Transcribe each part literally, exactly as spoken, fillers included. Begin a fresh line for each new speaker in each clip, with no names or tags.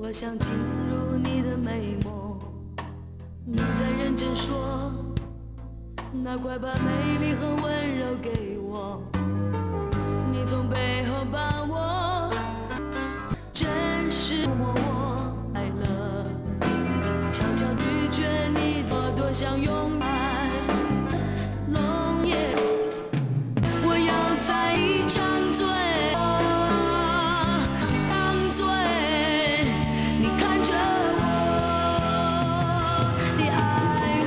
我想进入你的美梦，你在认真说，那快把美丽和温柔给我，你从背后把我真实默我爱了，悄悄拒绝你，我多想拥爱浓夜，我要在一场醉当醉，你看着我，你爱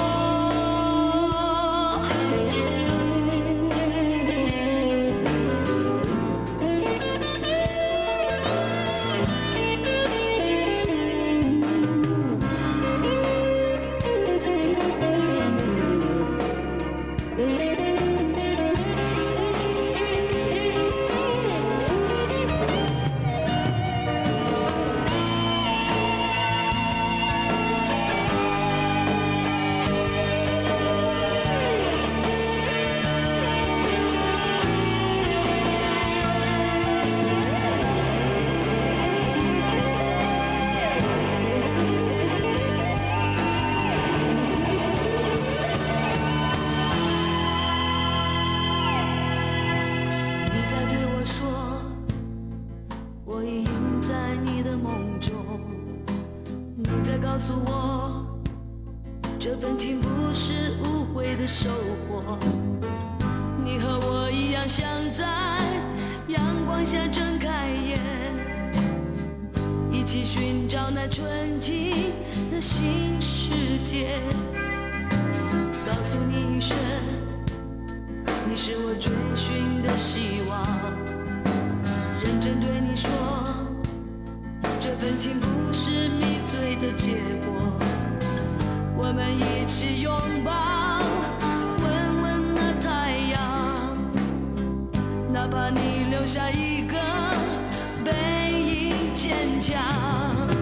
告诉我，这份情不是误会的收获。你和我一样，想在阳光下睁开眼，一起寻找那纯净的新世界。告诉你一声，你是我追寻的希望。认真对你说，这份情不是迷醉的结果，我们一起拥抱，温温的太阳，哪怕你留下一个背影坚强。